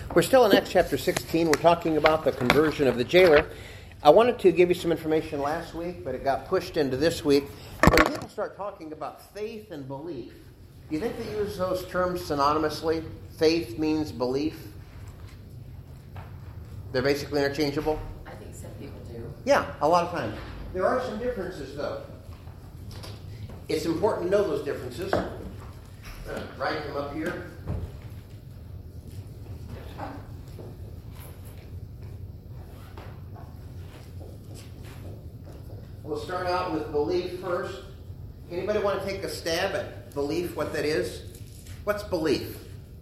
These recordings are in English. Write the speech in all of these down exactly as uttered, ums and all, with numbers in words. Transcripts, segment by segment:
We're still in Acts chapter sixteen. We're talking about the conversion of the jailer. I wanted to give you some information last week, but it got pushed into this week. When people start talking about faith and belief, do you think they use those terms synonymously? Faith means belief? They're basically interchangeable? I think some people do. Yeah, a lot of times. There are some differences, though. It's important to know those differences. I'm going to write them up here. We'll start out with belief first. Anybody want to take a stab at belief, what that is? What's belief?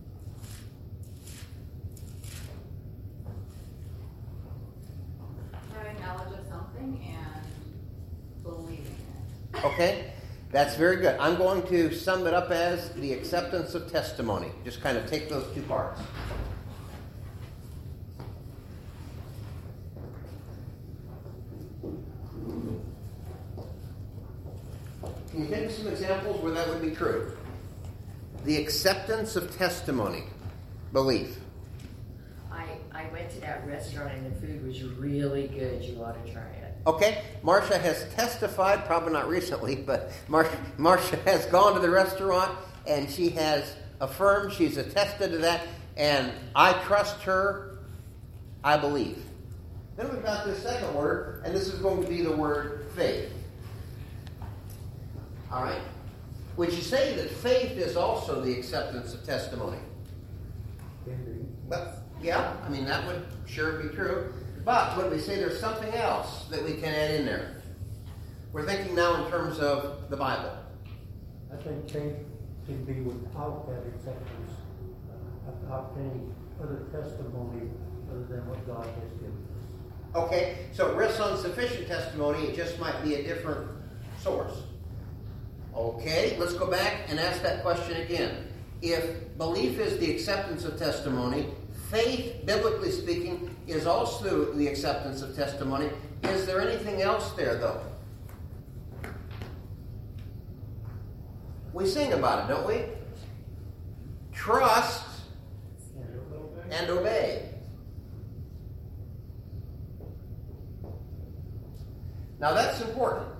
Having knowledge of something and believing it. Okay, that's very good. I'm going to sum it up as the acceptance of testimony. Just kind of take those two parts. Can you think of some examples where that would be true? The acceptance of testimony, belief. I, I went to that restaurant and the food was really good. You ought to try it. Okay, Marcia has testified, probably not recently, but Mar- Marcia has gone to the restaurant and she has affirmed, she's attested to that, and I trust her, I believe. Then we've got this second word, and this is going to be the word faith. All right? Would you say that faith is also the acceptance of testimony? Well, yeah, I mean, that would sure be true. But would we say there's something else that we can add in there? We're thinking now in terms of the Bible. I think faith can be without that acceptance, without any other testimony other than what God has given us. Okay, so it rests on sufficient testimony. It just might be a different source. Okay, let's go back and ask that question again. If belief is the acceptance of testimony, faith, biblically speaking, is also the acceptance of testimony. Is there anything else there, though? We sing about it, don't we? Trust and obey. Now that's important.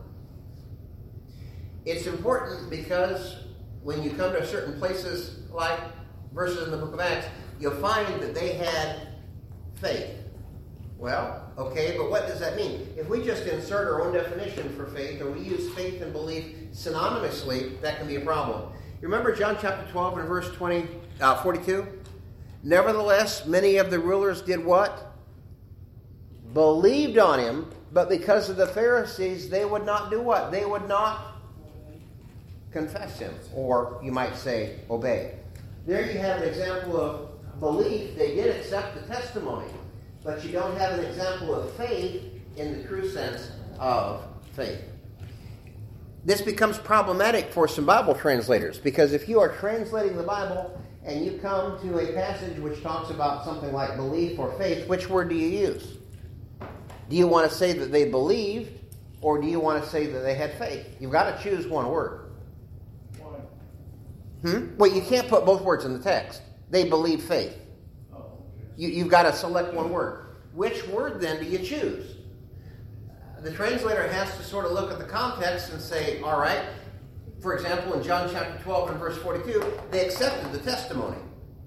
It's important because when you come to certain places like verses in the book of Acts, you'll find that they had faith. Well, okay, but what does that mean? If we just insert our own definition for faith, or we use faith and belief synonymously, that can be a problem. You remember John chapter twelve and verse twenty, uh, forty-two? Nevertheless, many of the rulers did what? Believed on him, but because of the Pharisees, they would not do what? They would not confess him, or you might say, obey. There you have an example of belief. They did accept the testimony, but you don't have an example of faith in the true sense of faith. This becomes problematic for some Bible translators, because if you are translating the Bible and you come to a passage which talks about something like belief or faith, which word do you use? Do you want to say that they believed, or do you want to say that they had faith? You've got to choose one word. Hmm? Well, you can't put both words in the text. They believe faith. Oh, okay. You, you've got to select one word. Which word, then, do you choose? The translator has to sort of look at the context and say, all right, for example, in John chapter twelve and verse forty-two, they accepted the testimony,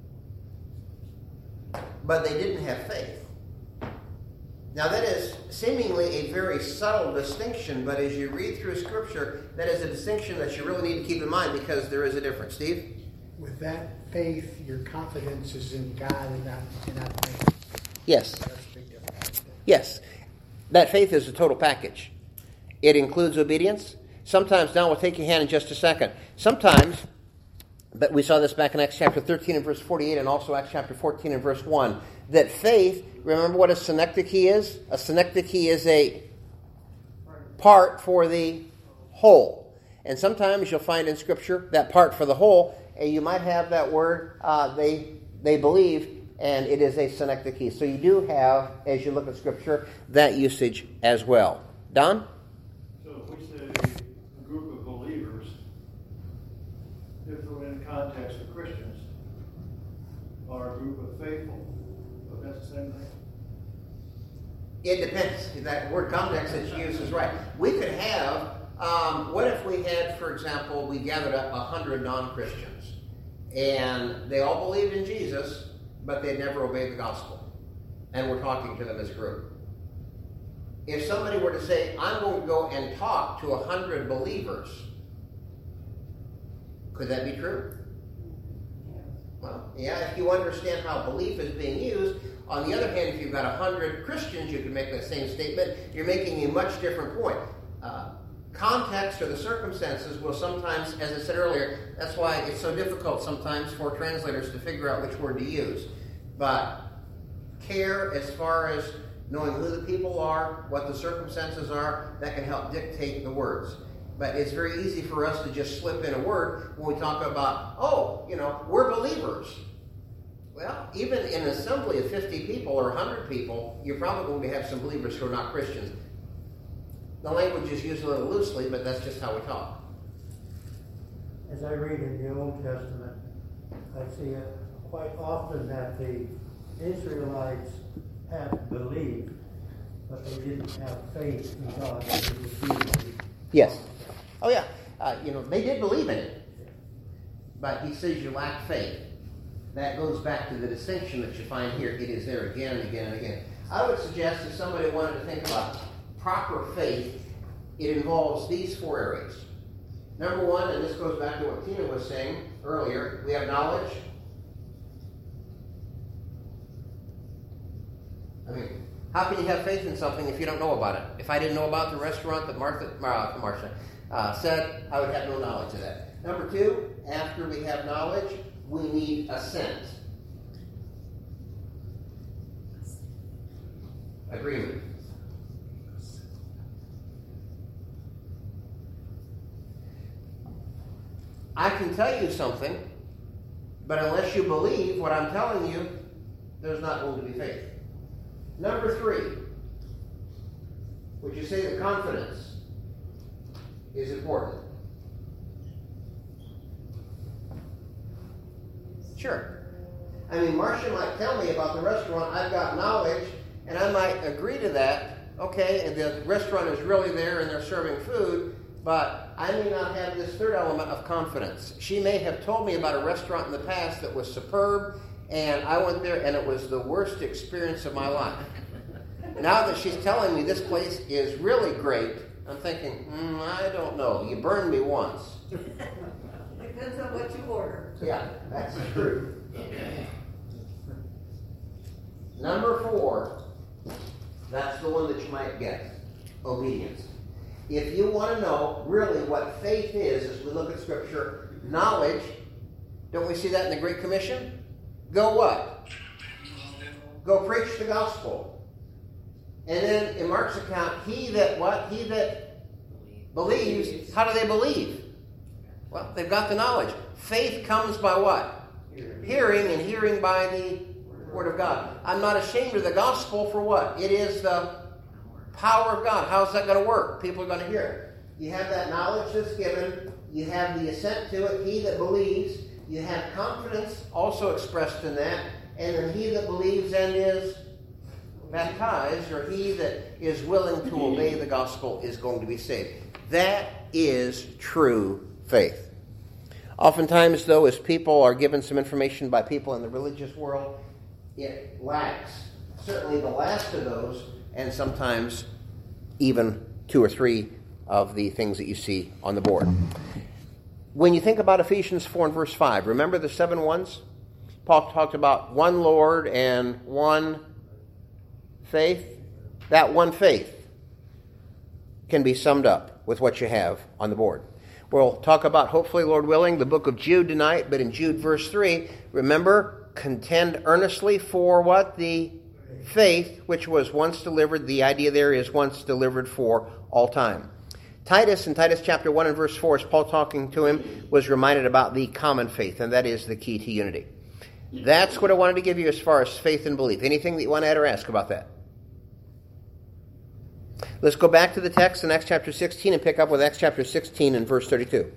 but they didn't have faith. Now, that is seemingly a very subtle distinction, but as you read through Scripture, that is a distinction that you really need to keep in mind, because there is a difference. Steve? With that faith, your confidence is in God and not, and not man. Yes. That's a big difference. Yes. That faith is a total package. It includes obedience. Sometimes, now we'll take your hand in just a second. Sometimes, but we saw this back in Acts chapter thirteen and verse forty-eight, and also Acts chapter fourteen and verse one, that faith, remember what a synecdoche is? A synecdoche is a part for the whole. And sometimes you'll find in Scripture that part for the whole, and you might have that word, uh, they they believe, and it is a synecdoche. So you do have, as you look at Scripture, that usage as well. Don? So if we say a group of believers, if we're in context of Christians, are a group of faithful, That's the same thing. It depends. That word context that you use is right. We could have, um, what if we had, for example, we gathered up a hundred non-Christians, and they all believed in Jesus, but they never obeyed the gospel, and we're talking to them as a group. If somebody were to say, I'm going to go and talk to a hundred believers, could that be true? Well, yeah, if you understand how belief is being used. On the other hand, if you've got a hundred Christians, you can make that same statement. You're making a much different point. Uh, context or the circumstances will sometimes, as I said earlier, that's why it's so difficult sometimes for translators to figure out which word to use. But care as far as knowing who the people are, what the circumstances are, that can help dictate the words. But it's very easy for us to just slip in a word when we talk about, oh, you know, we're believers. Well, even in an assembly of fifty people or one hundred people, you're probably going to have some believers who are not Christians. The language is used a little loosely, but that's just how we talk. As I read in the Old Testament, I see it quite often that the Israelites had believed, but they didn't have faith in God. Yes. Oh, yeah. Uh, you know, they did believe in it. But he says you lack faith. That goes back to the distinction that you find here. It is there again and again and again. I would suggest if somebody wanted to think about proper faith, it involves these four areas. Number one, and this goes back to what Tina was saying earlier, we have knowledge. I mean, how can you have faith in something if you don't know about it? If I didn't know about the restaurant that Martha, uh, Marcia uh, said, I would have no knowledge of that. Number two, after we have knowledge, we need assent. Agreement. I can tell you something, but unless you believe what I'm telling you, there's not going to be faith. Number three, would you say that confidence is important? Sure. I mean, Marcia might tell me about the restaurant. I've got knowledge, and I might agree to that. Okay, and the restaurant is really there, and they're serving food, but I may not have this third element of confidence. She may have told me about a restaurant in the past that was superb, and I went there, and it was the worst experience of my life. Now that she's telling me this place is really great, I'm thinking, mm, I don't know. You burned me once. Depends on what you order. Yeah, that's true. Number four, that's the one that you might get. Obedience. If you want to know really what faith is, as we look at Scripture, knowledge, don't we see that in the Great Commission? Go what? Go preach the gospel. And then in Mark's account, he that what? He that believes. How do they believe? Well, they've got the knowledge. Faith comes by what? Hearing. Hearing, and hearing by the Word of God. I'm not ashamed of the gospel for what? It is the power of God. How's that going to work? People are going to hear it. You have that knowledge that's given. You have the assent to it. He that believes. You have confidence also expressed in that. And then he that believes and is baptized, or he that is willing to obey the gospel, is going to be saved. That is true faith. Oftentimes, though, as people are given some information by people in the religious world, it lacks certainly the last of those, and sometimes even two or three of the things that you see on the board. When you think about Ephesians four and verse five, remember the seven ones? Paul talked about one Lord and one faith. That one faith can be summed up with what you have on the board. We'll talk about, hopefully, Lord willing, the book of Jude tonight, but in Jude verse three, remember, contend earnestly for what? The faith which was once delivered. The idea there is once delivered for all time. Titus, in Titus chapter one and verse four, as Paul talking to him, was reminded about the common faith, and that is the key to unity. That's what I wanted to give you as far as faith and belief. Anything that you want to add or ask about that? Let's go back to the text in Acts chapter sixteen and pick up with Acts chapter sixteen and verse thirty-two.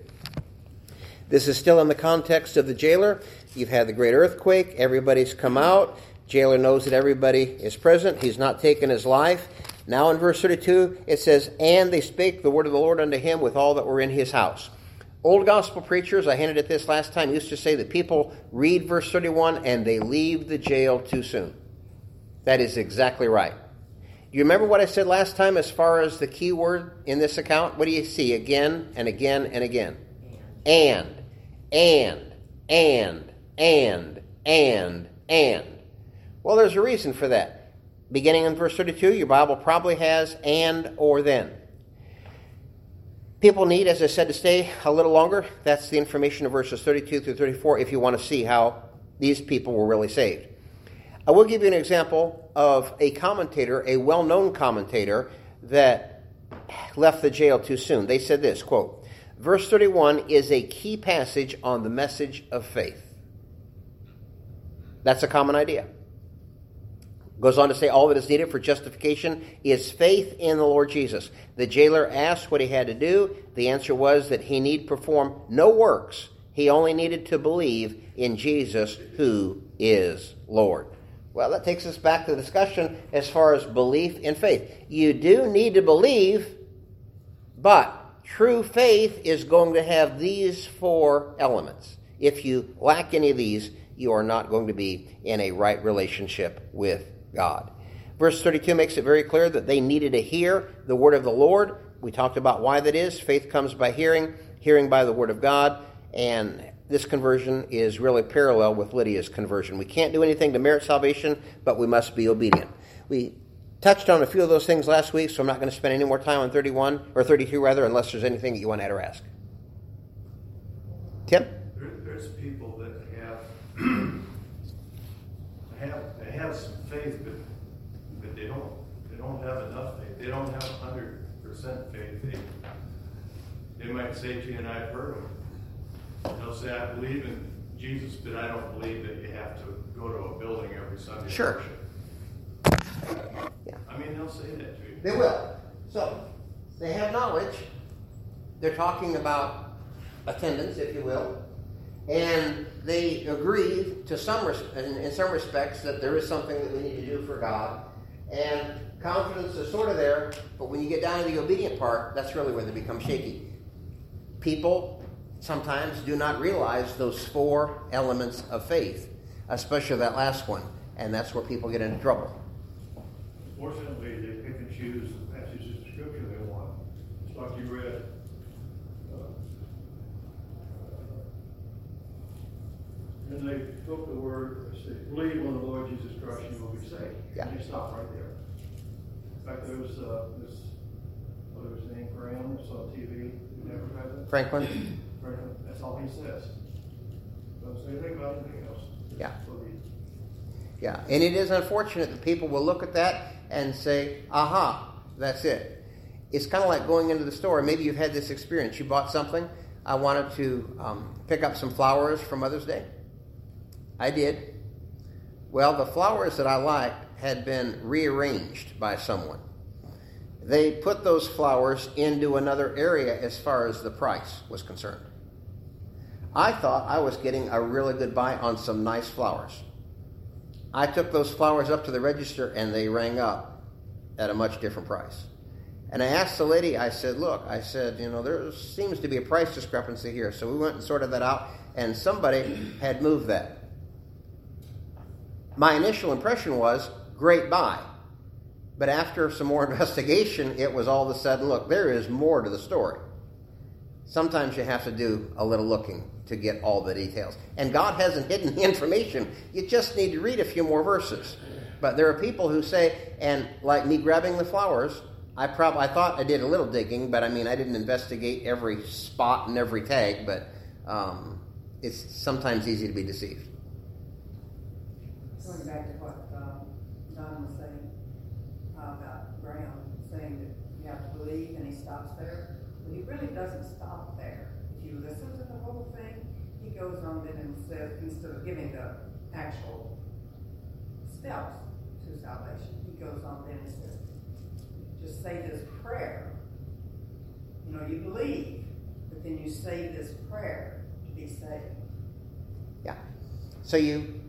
This is still in the context of the jailer. You've had the great earthquake. Everybody's come out. Jailer knows that everybody is present. He's not taken his life. Now in verse thirty-two, it says, and they spake the word of the Lord unto him with all that were in his house. Old gospel preachers, I hinted at this last time, used to say that people read verse thirty-one and they leave the jail too soon. That is exactly right. You remember what I said last time as far as the key word in this account? What do you see again and again and again? And, and, and, and, and, and. Well, there's a reason for that. Beginning in verse thirty-two, your Bible probably has and or then. People need, as I said, to stay a little longer. That's the information of verses thirty-two through thirty-four if you want to see how these people were really saved. I will give you an example of a commentator, a well-known commentator, that left the jail too soon. They said this, quote, verse thirty-one is a key passage on the message of faith. That's a common idea. Goes on to say all that is needed for justification is faith in the Lord Jesus. The jailer asked what he had to do. The answer was that he need perform no works. He only needed to believe in Jesus, who is Lord. Well, that takes us back to the discussion as far as belief in faith. You do need to believe, but true faith is going to have these four elements. If you lack any of these, you are not going to be in a right relationship with God. Verse thirty-two makes it very clear that they needed to hear the word of the Lord. We talked about why that is. Faith comes by hearing, hearing by the word of God, and this conversion is really parallel with Lydia's conversion. We can't do anything to merit salvation, but we must be obedient. We touched on a few of those things last week, so I'm not going to spend any more time on thirty-one, or thirty-two rather, unless there's anything that you want to add or ask. Tim? There, there's people that have, have they have some faith, but, but they don't they don't have enough faith. They don't have one hundred percent faith. They, they might say to you, and I've heard them, they'll say, I believe in Jesus, but I don't believe that you have to go to a building every Sunday. Sure. Yeah. I mean, they'll say that to you. They will. So, they have knowledge. They're talking about attendance, if you will. And they agree to some res- in, in some respects that there is something that we need to do for God. And confidence is sort of there, but when you get down to the obedient part, that's really where they become shaky. People sometimes do not realize those four elements of faith, especially that last one, and that's where people get into trouble. Fortunately, they pick and choose the passages of Scripture they want. It's like you read. Uh, and they took the word, say, believe on the Lord Jesus Christ, you will be saved. Yeah. And you stop right there. In fact, there was uh, this, what was his name, Graham, it's on T V. You never read that? Franklin? Franklin, that's all he says. Doesn't say anything about anything else. Yeah. Believe. Yeah, and it is unfortunate that people will look at that and say, aha, that's it. It's kind of like going into the store. Maybe you've had this experience. You bought something. I wanted to um, pick up some flowers for Mother's Day. I did. Well, the flowers that I liked had been rearranged by someone. They put those flowers into another area as far as the price was concerned. I thought I was getting a really good buy on some nice flowers. I took those flowers up to the register and they rang up at a much different price. And I asked the lady, I said, look, I said, you know, there seems to be a price discrepancy here. So we went and sorted that out, and somebody had moved that. My initial impression was, great buy. But after some more investigation, it was all of a sudden, look, there is more to the story. Sometimes you have to do a little looking to get all the details. And God hasn't hidden the information. You just need to read a few more verses. But there are people who say, and like me grabbing the flowers, I probably I thought I did a little digging, but I mean, I didn't investigate every spot and every tag, but um, it's sometimes easy to be deceived. Going back to what um, Don was saying uh, about Graham, saying that you have to believe, and he stops there. But he really doesn't stop there. If you listen to the whole thing, he goes on then and says, instead of giving the actual steps to salvation, he goes on then and says, just say this prayer. You know, you believe, but then you say this prayer to be saved. Yeah. So you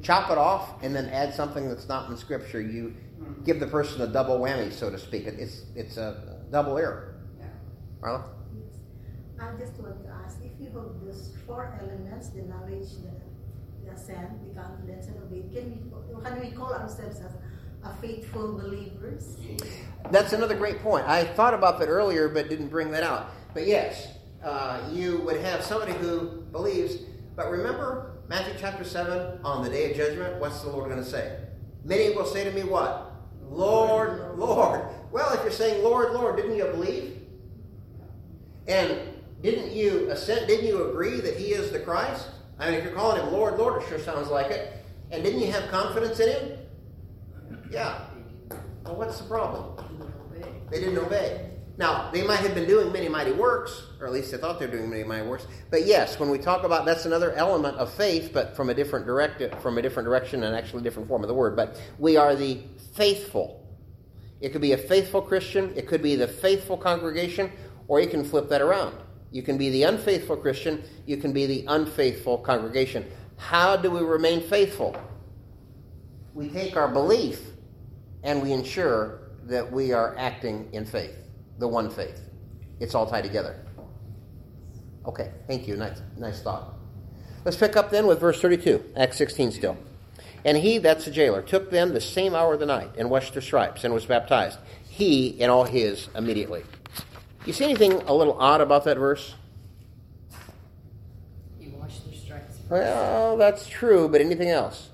chop it off and then add something that's not in Scripture, you give the person a double whammy, so to speak. It, it's it's a double error. Yeah. Marla? I just want to ask, if you have those four elements, the knowledge, the, the assent, the confidence, and obedience, can we, can we call ourselves as a faithful believers? That's another great point. I thought about that earlier, but didn't bring that out. But yes, uh, you would have somebody who believes. But remember, Matthew chapter seven, on the day of judgment, what's the Lord going to say? Many will say to me, what? Lord, Lord. Well, if you're saying, Lord, Lord, didn't you believe? And didn't you assent? Didn't you agree that He is the Christ? I mean, if you're calling Him Lord, Lord, it sure sounds like it. And didn't you have confidence in Him? Yeah. Well, what's the problem? They didn't obey. Now, they might have been doing many mighty works, or at least they thought they were doing many mighty works. But yes, when we talk about, that's another element of faith, but from a different direct, from a different direction and actually a different form of the word. But we are the faithful. It could be a faithful Christian. It could be the faithful congregation, or you can flip that around. You can be the unfaithful Christian. You can be the unfaithful congregation. How do we remain faithful? We take our belief and we ensure that we are acting in faith. The one faith. It's all tied together. Okay, thank you. Nice, nice thought. Let's pick up then with verse thirty-two, Acts sixteen still. And he, that's the jailer, took them the same hour of the night and washed their stripes and was baptized, he and all his immediately. You see anything a little odd about that verse? You wash their stripes first. Well, that's true, but anything else?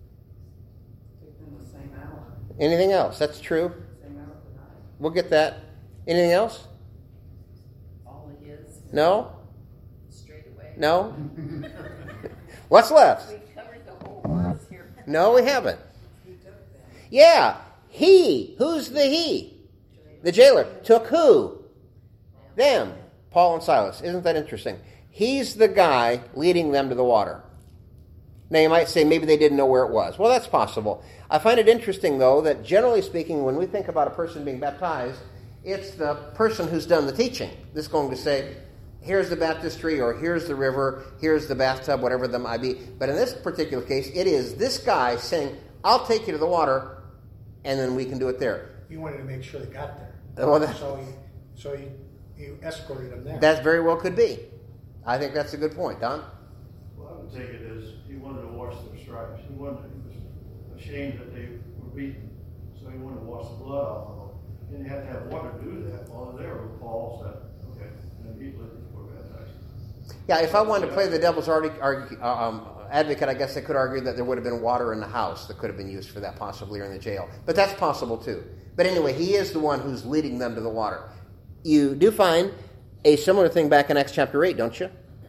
In the same hour, Anything else? That's true. same hour of the night. We'll get that. Anything else? All it is. No? Straight away. No? What's left? We've covered the whole verse here. No, we haven't. He took them. Yeah, he. Who's the he? The jailer. Took who? Them. Paul and Silas. Isn't that interesting? He's the guy leading them to the water. Now you might say maybe they didn't know where it was. Well, that's possible. I find it interesting, though, that generally speaking, when we think about a person being baptized, it's the person who's done the teaching that's going to say, here's the baptistry, or here's the river, here's the bathtub, whatever that might be. But in this particular case, it is this guy saying, I'll take you to the water, and then we can do it there. You wanted to make sure they got there. Well, that- So you, so you, you escorted them there. That very well could be. I think that's a good point, Don. Well, I would take it as he wanted to wash their stripes. He wanted, he was ashamed that they were beaten, so he wanted to wash the blood off of them. And you have to have water to do that. While they're there, Paul said, okay, and immediately were baptized. Yeah, if I wanted to play the devil's argu- argu- um, advocate, I guess I could argue that there would have been water in the house that could have been used for that, possibly, or in the jail. But that's possible, too. But anyway, he is the one who's leading them to the water. You do find a similar thing back in Acts chapter eight, don't you?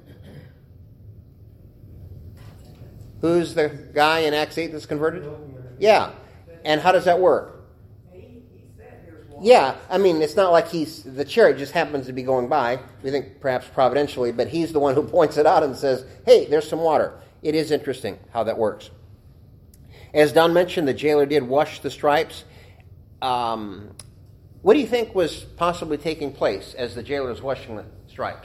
Who's the guy in Acts eight that's converted? Yeah. And how does that work? He, he said, here's water. Yeah, I mean, it's not like he's the chariot just happens to be going by. We think perhaps providentially, but he's the one who points it out and says, hey, there's some water. It is interesting how that works. As Don mentioned, the jailer did wash the stripes. Um, what do you think was possibly taking place as the jailer was washing the stripes?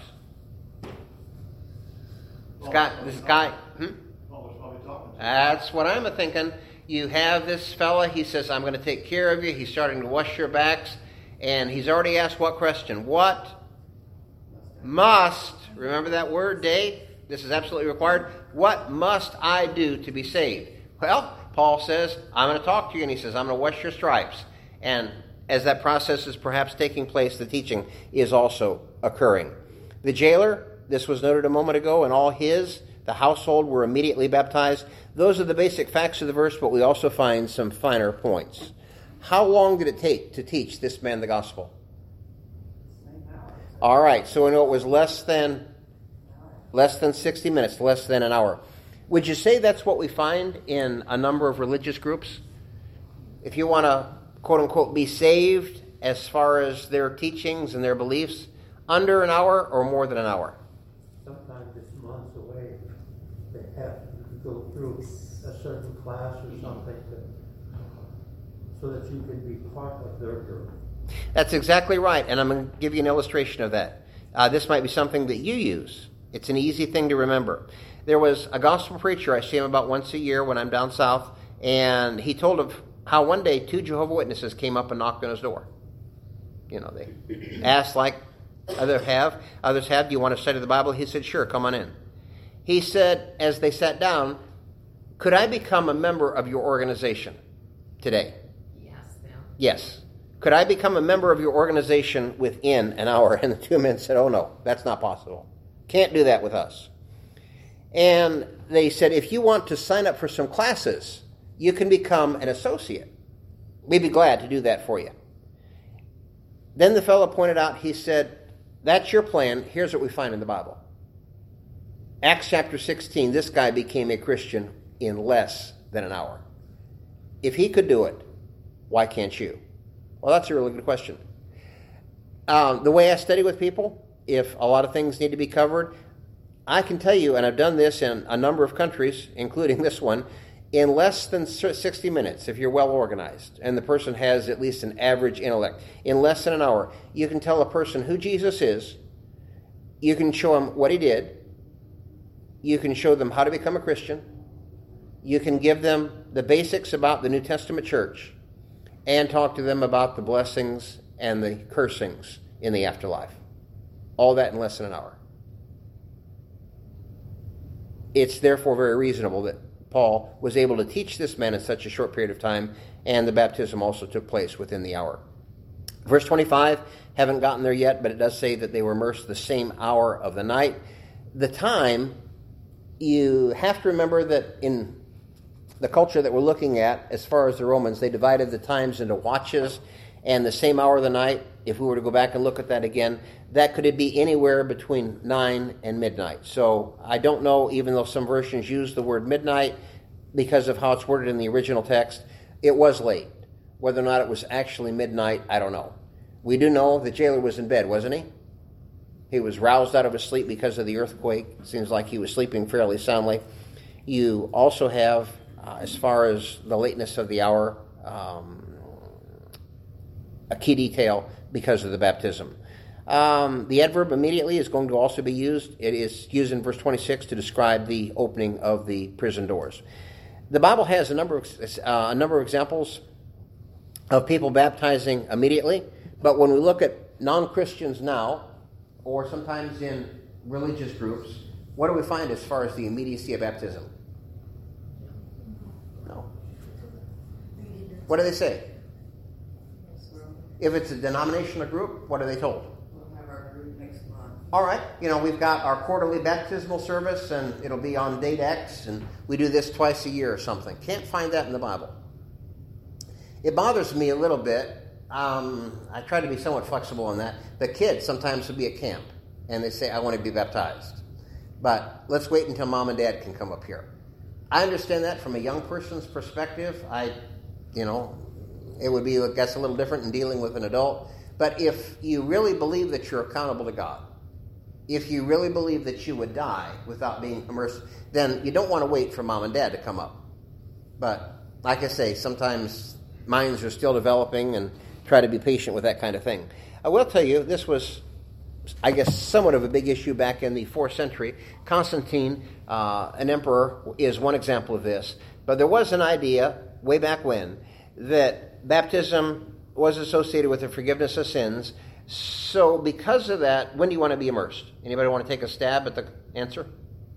This guy, this guy, hmm? Paul was probably talking to him. That's what I'm thinking. You have this fella, he says, I'm going to take care of you. He's starting to wash your backs. And he's already asked what question? What must, remember that word, Dave? This is absolutely required. What must I do to be saved? Well, Paul says, I'm going to talk to you. And he says, I'm going to wash your stripes. And as that process is perhaps taking place, the teaching is also occurring. The jailer, this was noted a moment ago, and all his, the household, were immediately baptized. Those are the basic facts of the verse, but we also find some finer points. How long did it take to teach this man the gospel? Same hour. All right, so we know it was less than less than sixty minutes, less than an hour. Would you say that's what we find in a number of religious groups? If you want to, quote unquote, be saved as far as their teachings and their beliefs, under an hour or more than an hour? Sometimes it's months away. They have to go through a certain class or something to, so that you can be part of their group. That's exactly right, and I'm going to give you an illustration of that. Uh, this might be something that you use. It's an easy thing to remember. There was a gospel preacher, I see him about once a year when I'm down south, and he told of how one day two Jehovah's Witnesses came up and knocked on his door. You know, they asked like others have, others have, do you want to study the Bible? He said, sure, come on in. He said, as they sat down, could I become a member of your organization today? Yes, Bill. Yes. Could I become a member of your organization within an hour? And the two men said, oh no, that's not possible. Can't do that with us. And they said, if you want to sign up for some classes, you can become an associate. We'd be glad to do that for you. Then the fellow pointed out, he said, that's your plan. Here's what we find in the Bible. Acts chapter sixteen, this guy became a Christian in less than an hour. If he could do it, why can't you? Well, that's a really good question. Um, the way I study with people, if a lot of things need to be covered, I can tell you, and I've done this in a number of countries, including this one, in less than sixty minutes, if you're well organized, and the person has at least an average intellect, in less than an hour, you can tell a person who Jesus is, you can show them what he did, you can show them how to become a Christian, you can give them the basics about the New Testament church, and talk to them about the blessings and the cursings in the afterlife. All that in less than an hour. It's therefore very reasonable that Paul was able to teach this man in such a short period of time, and the baptism also took place within the hour. Verse twenty-five, haven't gotten there yet, but it does say that they were immersed the same hour of the night. The time, you have to remember that in the culture that we're looking at, as far as the Romans, they divided the times into watches, and the same hour of the night, if we were to go back and look at that again, that could be anywhere between nine and midnight. So I don't know, even though some versions use the word midnight, because of how it's worded in the original text, it was late. Whether or not it was actually midnight, I don't know. We do know the jailer was in bed, wasn't he? He was roused out of his sleep because of the earthquake. It seems like he was sleeping fairly soundly. You also have, uh, as far as the lateness of the hour, um, a key detail because of the baptism. Um, the adverb immediately is going to also be used. It is used in verse twenty-six to describe the opening of the prison doors. The Bible has a number of, uh, a number of examples of people baptizing immediately, but when we look at non-Christians now, or sometimes in religious groups, what do we find as far as the immediacy of baptism? No. What do they say? If it's a denominational group, what are they told? We'll have our group next month. All right, you know, we've got our quarterly baptismal service, and it'll be on date X, and we do this twice a year or something. Can't find that in the Bible. It bothers me a little bit. Um, I try to be somewhat flexible on that. The kids sometimes will be at camp, and they say, I want to be baptized. But let's wait until mom and dad can come up here. I understand that from a young person's perspective. I, you know, it would be, I guess, a little different in dealing with an adult. But if you really believe that you're accountable to God, if you really believe that you would die without being immersed, then you don't want to wait for mom and dad to come up. But like I say, sometimes minds are still developing, and try to be patient with that kind of thing. I will tell you, this was, I guess, somewhat of a big issue back in the fourth century. Constantine, uh, an emperor, is one example of this. But there was an idea way back when that baptism was associated with the forgiveness of sins. So because of that, when do you want to be immersed? Anybody want to take a stab at the answer?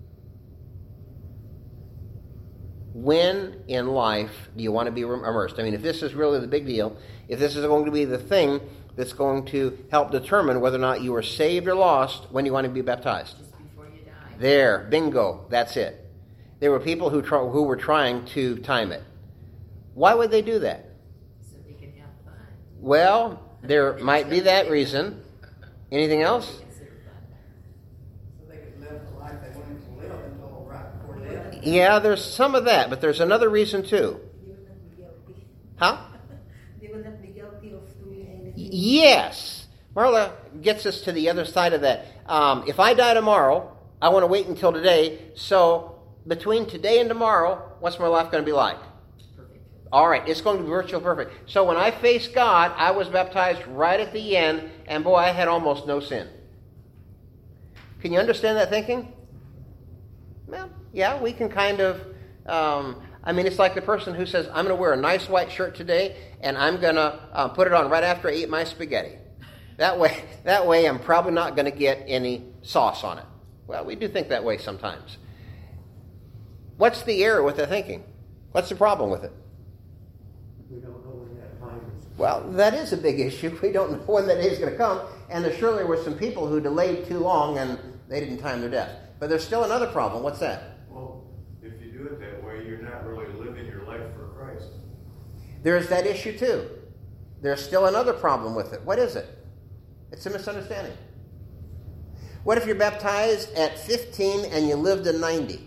When in life do you want to be immersed? I mean, if this is really the big deal, if this is going to be the thing that's going to help determine whether or not you are saved or lost, when do you want to be baptized? Just before you die. There, bingo, that's it. There were people who try, who were trying to time it. Why would they do that? So they can have fun. Well, there might be that reason. Anything else? Consider fun. So they could live the life they wanted to live until right before death. Yeah, there's some of that, but there's another reason too. They will not be guilty. Huh? They will not be guilty of doing anything. Yes. Marla gets us to the other side of that. Um, if I die tomorrow, I want to wait until today. So between today and tomorrow, what's my life going to be like? Perfect. All right, it's going to be virtual perfect. So when I face God, I was baptized right at the end, and boy, I had almost no sin. Can you understand that thinking? Well, yeah, we can kind of, um, I mean, it's like the person who says, I'm going to wear a nice white shirt today, and I'm going to uh, put it on right after I eat my spaghetti. That way, that way I'm probably not going to get any sauce on it. Well, we do think that way sometimes. What's the error with the thinking? What's the problem with it? We don't know when that time is. Well, that is a big issue. We don't know when that day is going to come. And there surely were some people who delayed too long and they didn't time their death. But there's still another problem. What's that? Well, if you do it that way, you're not really living your life for Christ. There's that issue too. There's still another problem with it. What is it? It's a misunderstanding. What if you're baptized at fifteen and you lived to ninety?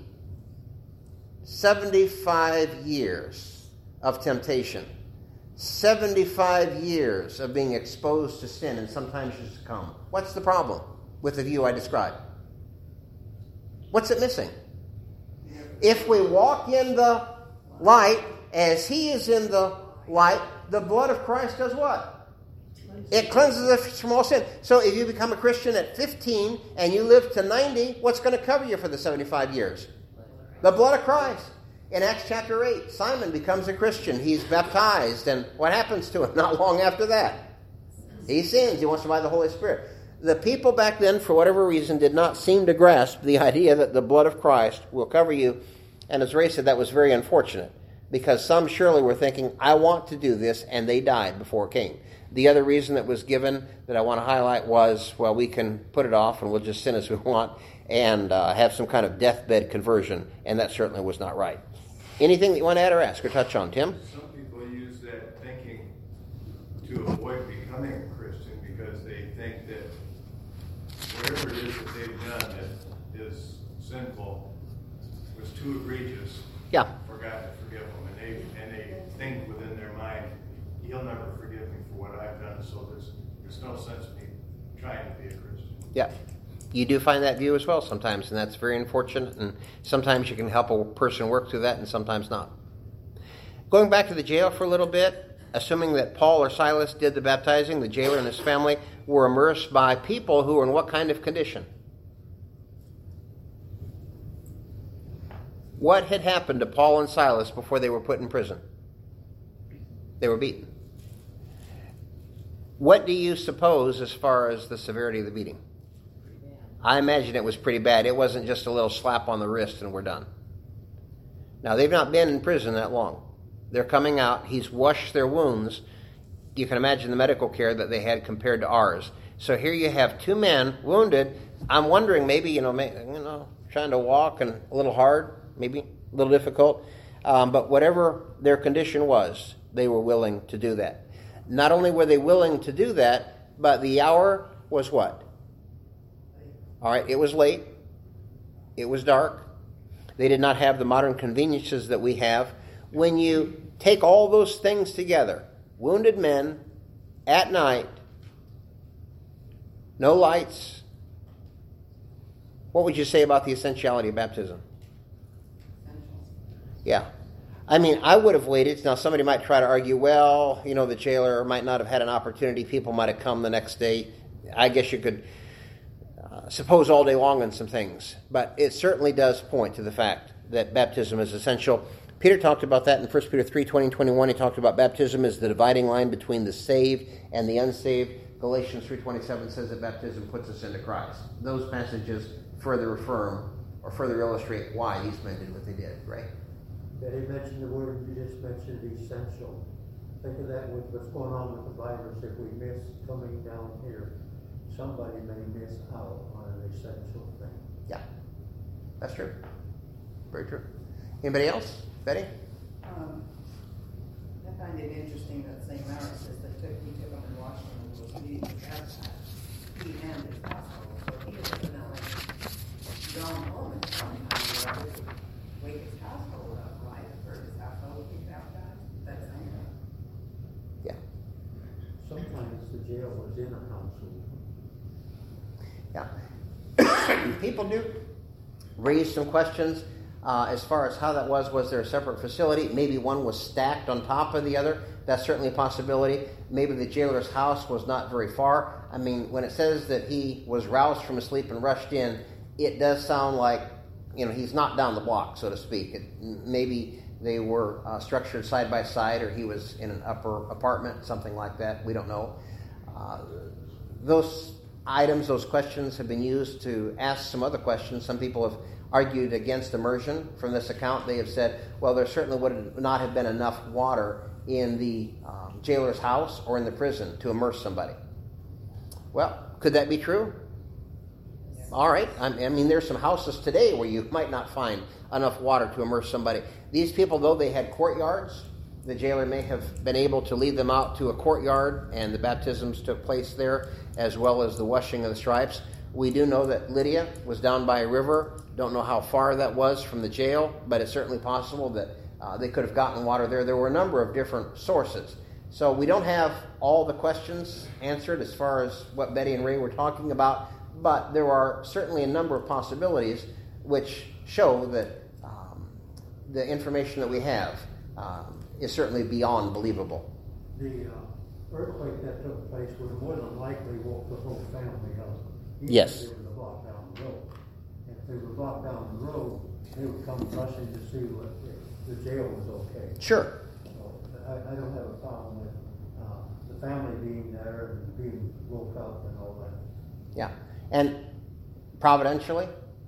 seventy-five years of temptation. seventy-five years of being exposed to sin and sometimes you succumb. What's the problem with the view I described? What's it missing? If we walk in the light as he is in the light, the blood of Christ does what? It cleanses us from all sin. So if you become a Christian at fifteen and you live to ninety, what's going to cover you for the seventy-five years? The blood of Christ. In Acts chapter eight, Simon becomes a Christian. He's baptized. And what happens to him not long after that? He sins. He wants to buy the Holy Spirit. The people back then, for whatever reason, did not seem to grasp the idea that the blood of Christ will cover you. And as Ray said, that was very unfortunate. Because some surely were thinking, I want to do this, and they died before it came. The other reason that was given that I want to highlight was, well, we can put it off and we'll just sin as we want and uh, have some kind of deathbed conversion, and that certainly was not right. Anything that you want to add or ask or touch on, Tim? Some people use that thinking to avoid becoming a Christian because they think that whatever it is that they've done that is sinful was too egregious Yeah. for God to forgive them. And they, and they think within their mind, he'll never forgive me for what I've done, so there's, there's no sense in me trying to be a Christian. Yeah. You do find that view as well sometimes, and that's very unfortunate. And sometimes you can help a person work through that, and sometimes not. Going back to the jail for a little bit, assuming that Paul or Silas did the baptizing, the jailer and his family were immersed by people who were in what kind of condition? What had happened to Paul and Silas before they were put in prison? They were beaten. What do you suppose as far as the severity of the beating? I imagine it was pretty bad. It wasn't just a little slap on the wrist and we're done. Now, they've not been in prison that long. They're coming out. He's washed their wounds. You can imagine the medical care that they had compared to ours. So here you have two men wounded. I'm wondering maybe, you know, maybe, you know, trying to walk and a little hard, maybe a little difficult. Um, but whatever their condition was, they were willing to do that. Not only were they willing to do that, but the hour was what? All right, it was late. It was dark. They did not have the modern conveniences that we have. When you take all those things together, wounded men, at night, no lights, what would you say about the essentiality of baptism? Yeah. I mean, I would have waited. Now, somebody might try to argue, well, you know, the jailer might not have had an opportunity. People might have come the next day. I guess you could uh, suppose all day long on some things. But it certainly does point to the fact that baptism is essential. Peter talked about that in First Peter three, twenty and twenty-one. He talked about baptism as the dividing line between the saved and the unsaved. Galatians three twenty-seven says that baptism puts us into Christ. Those passages further affirm or further illustrate why these men did what they did, right? Betty mentioned the word you just mentioned, essential. Think of that with what's going on with the virus. If we miss coming down here, somebody may miss out on an essential thing. Yeah, that's true. Very true. Anybody else? Betty? Um, I find it interesting that Saint Maris says that took, he took him in Washington and was leading the baptized. He and his household, so he has definitely gone home and somehow to wake his household up, right? For his household to be baptized. That's Saint Maris. Yeah. Sometimes the jail was in a household. Yeah. People do raise some questions. Uh, as far as how that was, was there a separate facility? Maybe one was stacked on top of the other. That's certainly a possibility. Maybe the jailer's house was not very far. I mean, when it says that he was roused from his sleep and rushed in, it does sound like, you know, he's not down the block, so to speak. It, maybe they were uh, structured side by side, or he was in an upper apartment, something like that. We don't know. Uh, those items, those questions have been used to ask some other questions. Some people have argued against immersion from this account. They have said, well, there certainly would not have been enough water in the um, jailer's house or in the prison to immerse somebody. Well, could that be true? All right. I mean, there's some houses today where you might not find enough water to immerse somebody. These people, though, they had courtyards. The jailer may have been able to lead them out to a courtyard, and the baptisms took place there, as well as the washing of the stripes. We do know that Lydia was down by a river. Don't know how far that was from the jail, but it's certainly possible that uh, they could have gotten water there. There were a number of different sources. So we don't have all the questions answered as far as what Betty and Ray were talking about, but there are certainly a number of possibilities which show that um, the information that we have um, is certainly beyond believable. The uh, earthquake that took place would more than likely woke the whole family up. Even Yes. if they were blocked down the road. If they were blocked down the road, they would come rushing to see what if the jail was okay. Sure. So I, I don't have a problem with uh, the family being there and being woke up and all that. Yeah. And providentially,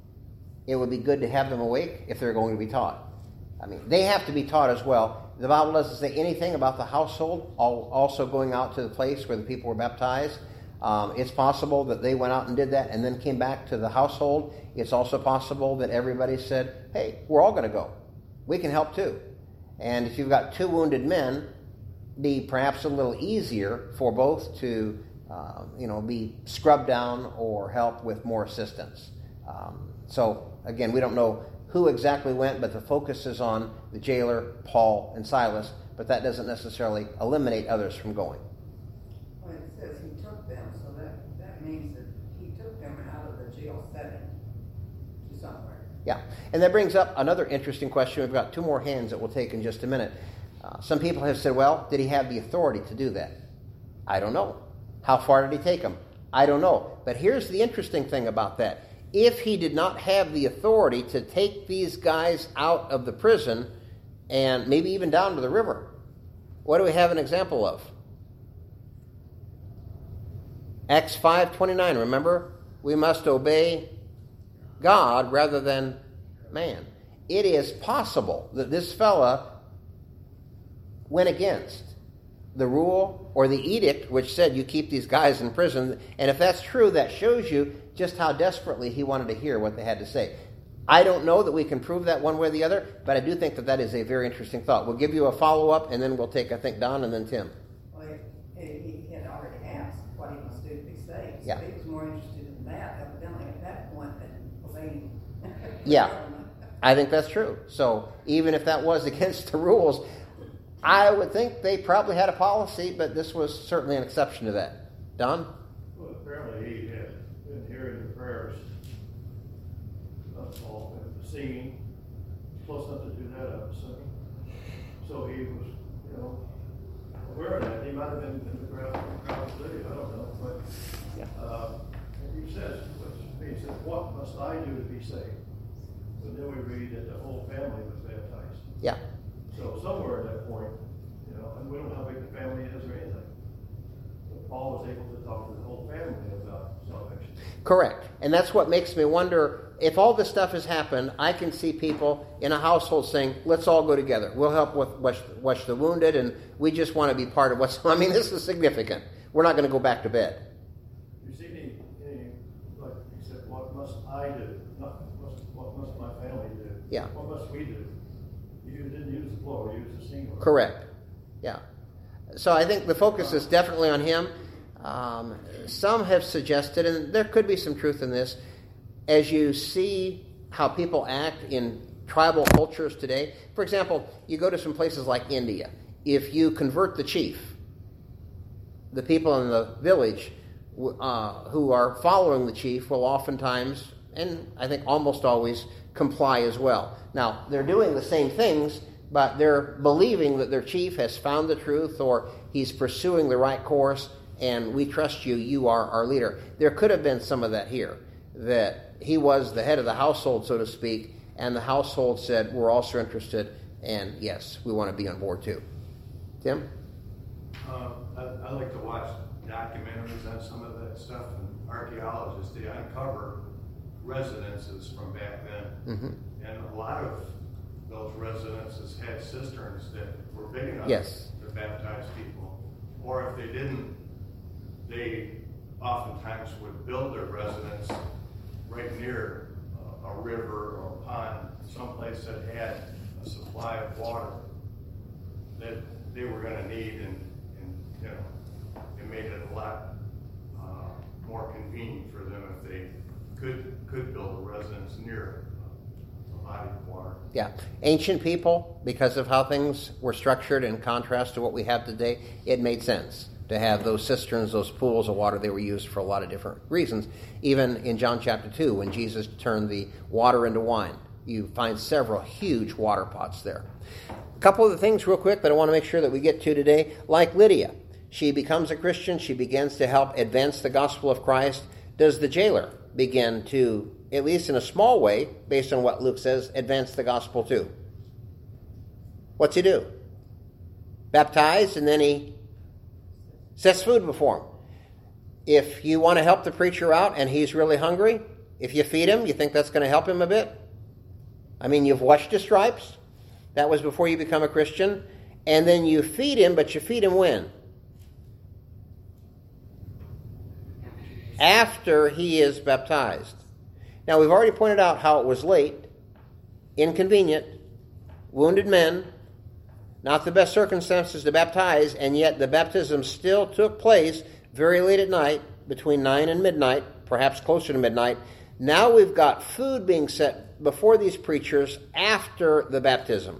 it would be good to have them awake if they're going to be taught. I mean, they have to be taught as well. The Bible doesn't say anything about the household also going out to the place where the people were baptized. Um, it's possible that they went out and did that and then came back to the household. It's also possible that everybody said, hey, we're all going to go. We can help too. And if you've got two wounded men, be perhaps a little easier for both to uh, you know, be scrubbed down or help with more assistance. Um, so, again, we don't know who exactly went, but the focus is on the jailer, Paul, and Silas, but that doesn't necessarily eliminate others from going. Well, it says he took them, so that, that means that he took them out of the jail setting to somewhere. Yeah, and that brings up another interesting question. We've got two more hands that we'll take in just a minute. Uh, some people have said, well, did he have the authority to do that? I don't know. How far did he take them? I don't know. But here's the interesting thing about that. If he did not have the authority to take these guys out of the prison and maybe even down to the river, what do we have an example of? Acts five twenty-nine, remember? We must obey God rather than man. It is possible that this fella went against the rule or the edict which said you keep these guys in prison. And if that's true, that shows you just how desperately he wanted to hear what they had to say. I don't know that we can prove that one way or the other, but I do think that that is a very interesting thought. We'll give you a follow-up, and then we'll take, I think, Don and then Tim. Well, he, he had already asked what he must do to be saved. So Yeah. he was more interested in that, evidently, at that point, than obeying. Yeah, I think that's true. So even if that was against the rules, I would think they probably had a policy, but this was certainly an exception to that. Don? Well, apparently he had been hearing the prayers of Paul at the scene, close enough to do that, I would assume. So he was, you know, aware of that. He might have been in the crowd, crowd city, I don't know. But Yeah. uh, he says, he said, what must I do to be saved? But then we read that the whole family was baptized. Yeah. So somewhere at that point, you know, and we don't know how big the family is or anything. But Paul was able to talk to the whole family about salvation. Correct. And that's what makes me wonder, if all this stuff has happened, I can see people in a household saying, let's all go together. We'll help with wash, wash the wounded, and we just want to be part of what's... I mean, this is significant. We're not going to go back to bed. You see any, any like he said, what must I do? Not must, what must my family do? Yeah. What must we do? You didn't use the plural, you used the singular. Correct. Yeah. So I think the focus is definitely on him. Um, some have suggested, and there could be some truth in this, as you see how people act in tribal cultures today. For example, you go to some places like India. If you convert the chief, the people in the village uh, who are following the chief will oftentimes, and I think almost always, comply as well. Now, they're doing the same things, but they're believing that their chief has found the truth or he's pursuing the right course, and we trust you, you are our leader. There could have been some of that here, that he was the head of the household, so to speak, and the household said, we're also interested, and yes, we want to be on board too. Tim? Uh, I, I like to watch documentaries on some of that stuff, and archaeologists, they uncover residences from back then. Mm-hmm. And a lot of those residences had cisterns that were big enough yes. to baptize people. Or if they didn't, they oftentimes would build their residence right near a, a river or a pond, someplace that had a supply of water that they were going to need, and, and you know, it made it a lot uh, more convenient for them if they could could build a residence near a body of water. Yeah. Ancient people, because of how things were structured in contrast to what we have today, it made sense to have those cisterns, those pools of water. They were used for a lot of different reasons. Even in John chapter two, when Jesus turned the water into wine, you find several huge water pots there. A couple of the things real quick that I want to make sure that we get to today. Like Lydia, she becomes a Christian. She begins to help advance the gospel of Christ. Does the jailer begin to, at least in a small way, based on what Luke says, advance the gospel too? What's he do? Baptize, and then he sets food before him. If you want to help the preacher out and he's really hungry, if you feed him, you think that's going to help him a bit? I mean, you've washed his stripes. That was before you become a Christian. And then you feed him, but you feed him when? After he is baptized. Now, we've already pointed out how it was late, inconvenient, wounded men, not the best circumstances to baptize, and yet the baptism still took place very late at night, between nine and midnight, perhaps closer to midnight. Now we've got food being set before these preachers after the baptism.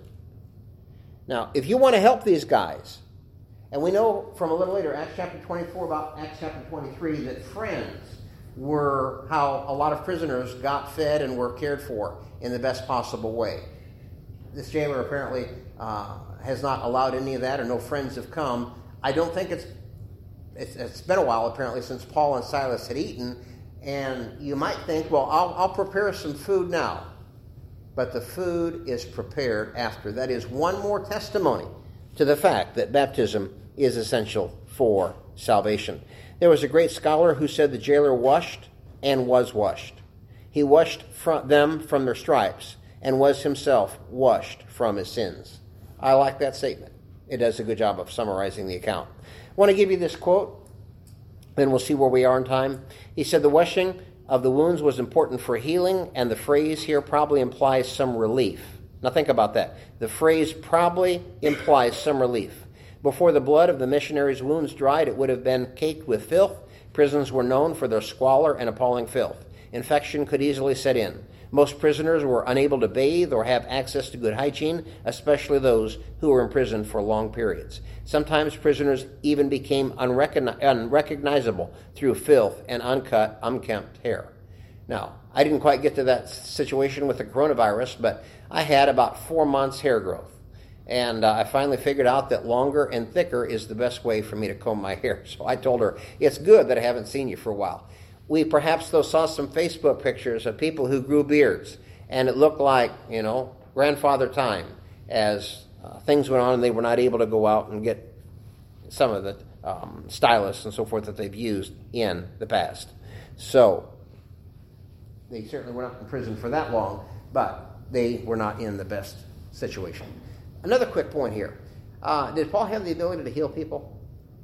Now, if you want to help these guys, and we know from a little later, Acts chapter twenty-four, about Acts chapter twenty-three, that friends were how a lot of prisoners got fed and were cared for in the best possible way. This jailer apparently uh, has not allowed any of that, or no friends have come. I don't think it's, it's it's been a while apparently since Paul and Silas had eaten, and you might think, well, I'll, I'll prepare some food now. But the food is prepared after. That is one more testimony to the fact that baptism is essential for salvation. There was a great scholar who said the jailer washed and was washed. He washed from them from their stripes and was himself washed from his sins. I like that statement. It does a good job of summarizing the account. I want to give you this quote, then we'll see where we are in time. He said, the washing of the wounds was important for healing, and the phrase here probably implies some relief. Now think about that. The phrase probably implies some relief. Before the blood of the missionaries' wounds dried, it would have been caked with filth. Prisons were known for their squalor and appalling filth. Infection could easily set in. Most prisoners were unable to bathe or have access to good hygiene, especially those who were imprisoned for long periods. Sometimes prisoners even became unrecogni- unrecognizable through filth and uncut, unkempt hair. Now, I didn't quite get to that situation with the coronavirus, but I had about four months hair growth. And uh, I finally figured out that longer and thicker is the best way for me to comb my hair. So I told her, it's good that I haven't seen you for a while. We perhaps, though, saw some Facebook pictures of people who grew beards, and it looked like, you know, grandfather time as uh, things went on and they were not able to go out and get some of the um, stylists and so forth that they've used in the past. So they certainly were not in prison for that long, but they were not in the best situation. Another quick point here. Uh, did Paul have the ability to heal people?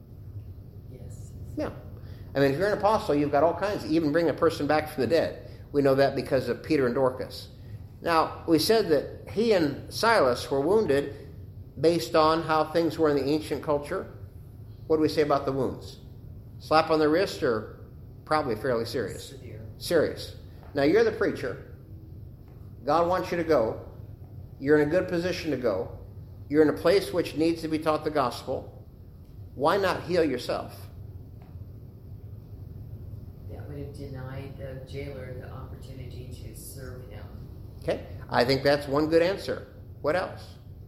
Yes. Yeah. I mean, if you're an apostle, you've got all kinds, even bring a person back from the dead. We know that because of Peter and Dorcas. Now, we said that he and Silas were wounded based on how things were in the ancient culture. What do we say about the wounds? Slap on the wrist, or probably fairly serious? Severe. Serious. Now, you're the preacher. God wants you to go. You're in a good position to go. You're in a place which needs to be taught the gospel. Why not heal yourself? That would have denied the jailer the opportunity serve him. Okay, I think that's one good answer. What else?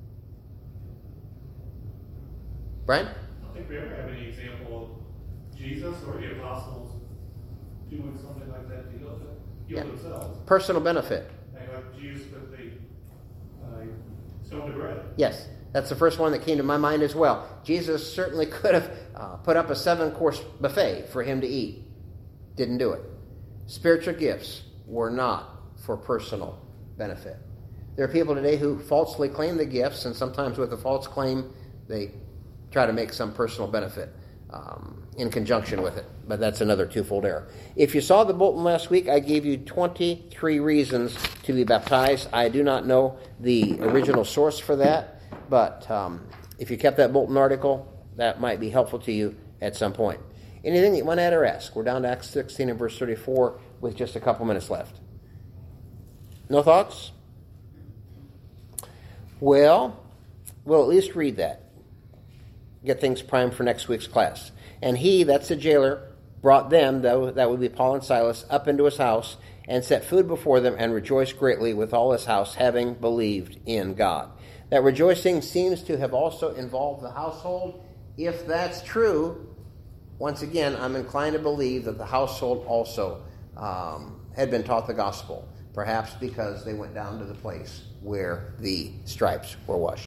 Brian? I don't think we ever have any example of Jesus or the apostles doing something like that to heal, heal Yeah. themselves. Personal benefit. Like uh, Jesus with the uh, stone to bread. Yes, that's the first one that came to my mind as well. Jesus certainly could have uh, put up a seven-course buffet for him to eat. Didn't do it. Spiritual gifts were not for personal benefit. There are people today who falsely claim the gifts, and sometimes with a false claim, they try to make some personal benefit um, in conjunction with it. But that's another twofold error. If you saw the bulletin last week, I gave you twenty-three reasons to be baptized. I do not know the original source for that, but um, if you kept that bulletin article, that might be helpful to you at some point. Anything you want to add or ask? We're down to Acts sixteen and verse thirty-four with just a couple minutes left. No thoughts? Well, we'll at least read that. Get things primed for next week's class. And he, that's the jailer, brought them, that would be Paul and Silas, up into his house and set food before them and rejoiced greatly with all his house, having believed in God. That rejoicing seems to have also involved the household. If that's true, once again, I'm inclined to believe that the household also um, had been taught the gospel, perhaps because they went down to the place where the stripes were washed.